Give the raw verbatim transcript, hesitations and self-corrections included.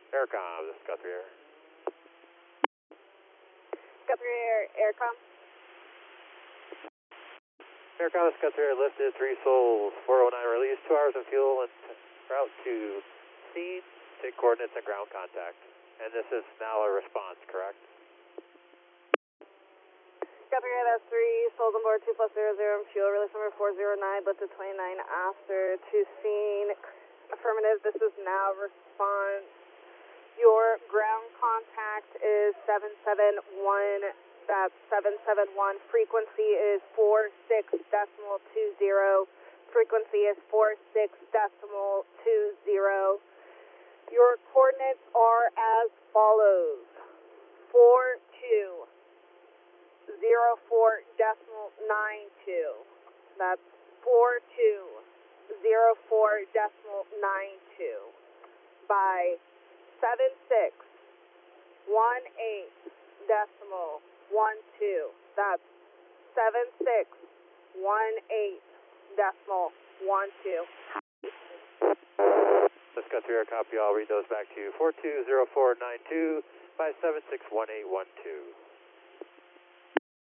Aircom, this is Guthrie Air. Guthrie Air, Aircom. Aircom, this is Guthrie Air, lifted, three souls, four oh nine release, two hours of fuel, and route to scene, take coordinates and ground contact. And this is now a response, correct? Guthrie Air, that's three souls on board, two plus zero zero, fuel, release number four zero nine, lifted twenty-nine after, to scene. Affirmative, this is now response. Your ground contact is seven seven one, that's seven seven one. Frequency is four six decimal two zero. Frequency is four six decimal two zero. Your coordinates are as follows. four two zero four decimal nine two. That's four two zero four decimal nine two by seven six one eight decimal one two. That's seven six one eight decimal one two. Let's go through our copy. I'll read those back to you. four two zero four nine two by seven six one eight one two.